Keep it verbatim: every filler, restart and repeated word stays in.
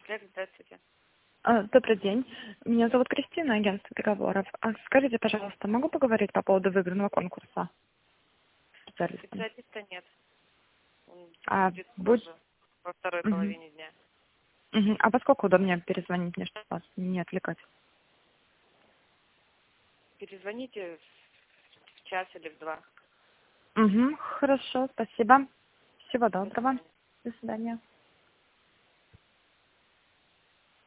Комплект, здравствуйте. А, Добрый день. Меня зовут Кристина, агентство переговоров. А скажите, пожалуйста, могу поговорить по поводу выигранного конкурса специалистом? Специалиста нет. Он А, будет будь... позже, во второй Мгм. половине дня. Мгм. А во сколько удобнее перезвонить мне, чтобы вас не отвлекать? Перезвоните в час или в два. Угу. Хорошо, спасибо. Всего До доброго. свидания. До свидания.